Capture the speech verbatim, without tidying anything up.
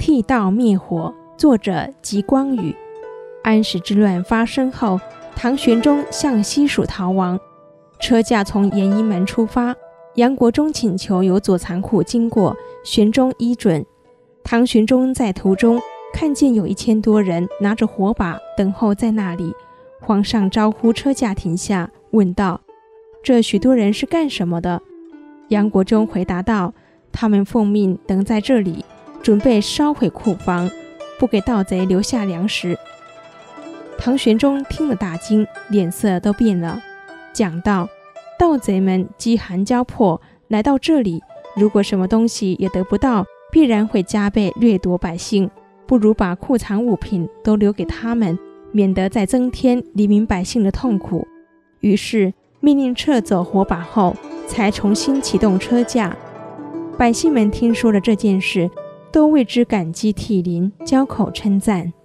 替盗灭火，作者吉光宇。安史之乱发生后，唐玄宗向西蜀逃亡，车驾从延阴门出发，杨国忠请求由左仓库经过，玄宗依准。唐玄宗在途中看见有一千多人拿着火把等候在那里，皇上招呼车驾停下，问道：这许多人是干什么的？杨国忠回答道：他们奉命等在这里，准备烧毁库房，不给盗贼留下粮食。唐玄宗听了大惊，脸色都变了，讲道：盗贼们饥寒交迫来到这里，如果什么东西也得不到，必然会加倍掠夺百姓，不如把库藏物品都留给他们，免得再增添黎民百姓的痛苦。于是命令撤走火把后，才重新启动车驾。百姓们听说了这件事，都为之感激涕零，交口称赞。